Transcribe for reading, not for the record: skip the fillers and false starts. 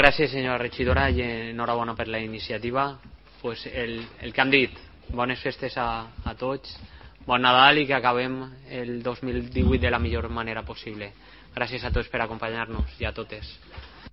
Gràcies, senyora regidora, i enhorabona per la iniciativa. Pues el que han dit, bones festes a tots, bon Nadal i que acabem el 2018 de la millor manera possible. Gràcies a tots per acompanyar-nos i a totes.